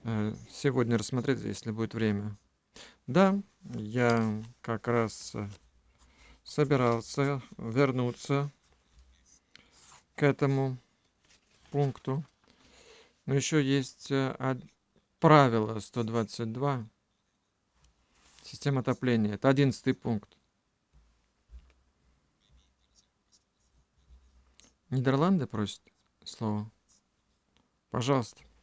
сегодня рассмотреть, если будет время. Да, я как раз собирался вернуться к этому пункту. Но еще есть правило 122. Система отопления. Это 11 пункт. Нидерланды просят слово. Пожалуйста.